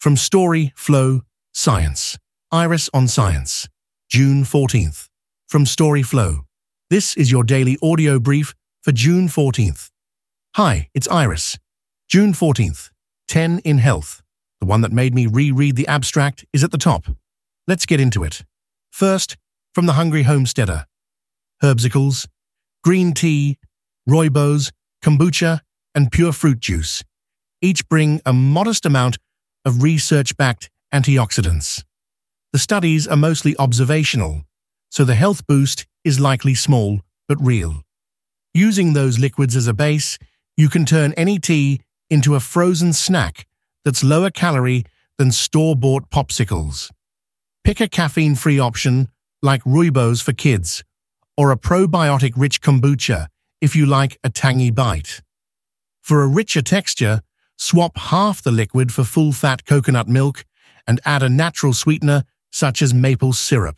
From Story Flow Science. Iris on Science. June 14th. From Story Flow. This is your daily audio brief for June 14th. Hi, it's Iris. June 14th. 10 in Health. The one that made me reread the abstract is at the top. Let's get into it. First, from The Hungry Homesteader. Herbsicles, green tea, rooibos, kombucha, and pure fruit juice. Each bring a modest amount of research-backed antioxidants. The studies are mostly observational, so the health boost is likely small but real. Using those liquids as a base, you can turn any tea into a frozen snack that's lower calorie than store-bought popsicles. Pick a caffeine-free option like rooibos for kids, or a probiotic-rich kombucha if you like a tangy bite. For a richer texture, swap half the liquid for full-fat coconut milk and add a natural sweetener such as maple syrup.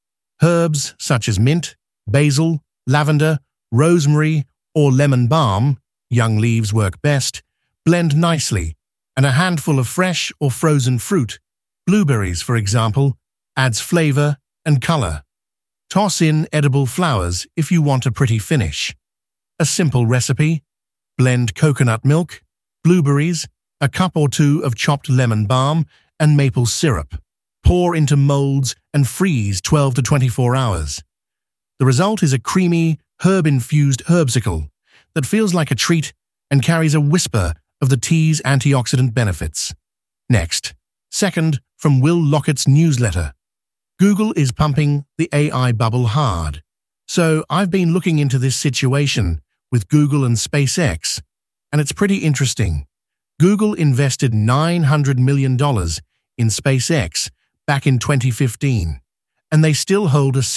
Herbs such as mint, basil, lavender, rosemary, or lemon balm, young leaves work best, blend nicely, and a handful of fresh or frozen fruit, blueberries for example, adds flavor and color. Toss in edible flowers if you want a pretty finish. A simple recipe: blend coconut milk, blueberries, a cup or two of chopped lemon balm, and maple syrup. Pour into molds and freeze 12 to 24 hours. The result is a creamy, herb-infused herbsicle that feels like a treat and carries a whisper of the tea's antioxidant benefits. Next, second, from Will Lockett's newsletter. Google is pumping the AI bubble hard. So I've been looking into this situation with Google and SpaceX, and it's pretty interesting. Google invested $900 million in SpaceX back in 2015, and they still hold a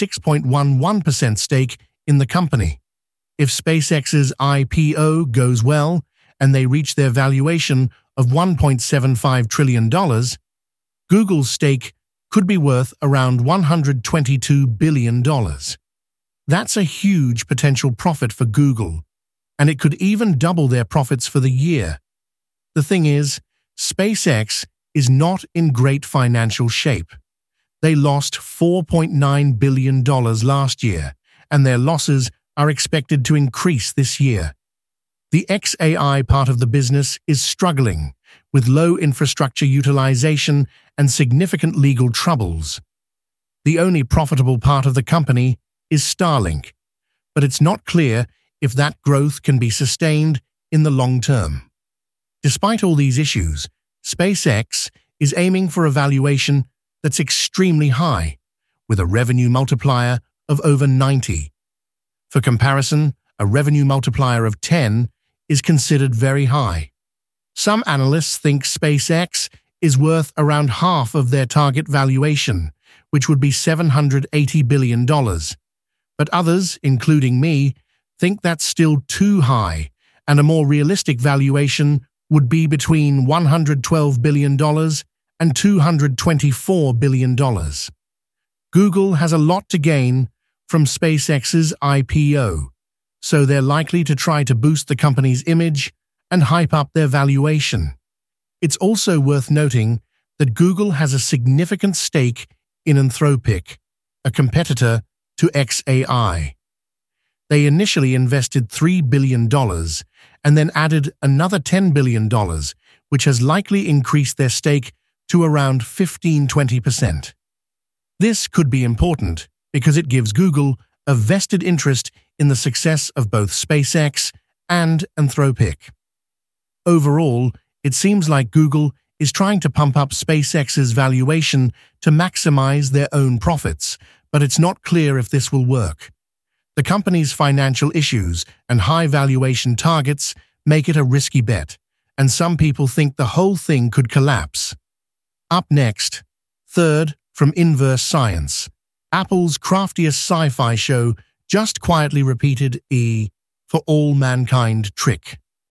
6.11% stake in the company. If SpaceX's IPO goes well and they reach their valuation of $1.75 trillion, Google's stake could be worth around $122 billion. That's a huge potential profit for Google, and it could even double their profits for the year. The thing is, SpaceX is not in great financial shape. They lost $4.9 billion last year, and their losses are expected to increase this year. The XAI part of the business is struggling, with low infrastructure utilization and significant legal troubles. The only profitable part of the company is Starlink, but it's not clear if that growth can be sustained in the long term. Despite all these issues, SpaceX is aiming for a valuation that's extremely high, with a revenue multiplier of over 90. For comparison, a revenue multiplier of 10 is considered very high. Some analysts think SpaceX is worth around half of their target valuation, which would be $780 billion. But others, including me, think that's still too high, and a more realistic valuation would be between $112 billion and $224 billion. Google has a lot to gain from SpaceX's IPO, so they're likely to try to boost the company's image and hype up their valuation. It's also worth noting that Google has a significant stake in Anthropic, a competitor to XAI. They initially invested $3 billion and then added another $10 billion, which has likely increased their stake to around 15–20%. This could be important because it gives Google a vested interest in the success of both SpaceX and Anthropic. Overall, it seems like Google is trying to pump up SpaceX's valuation to maximize their own profits, but it's not clear if this will work. The company's financial issues and high valuation targets make it a risky bet, and some people think the whole thing could collapse. Up next, third, from Inverse Science. Apple's craftiest sci-fi show just quietly repeated E for all mankind trick.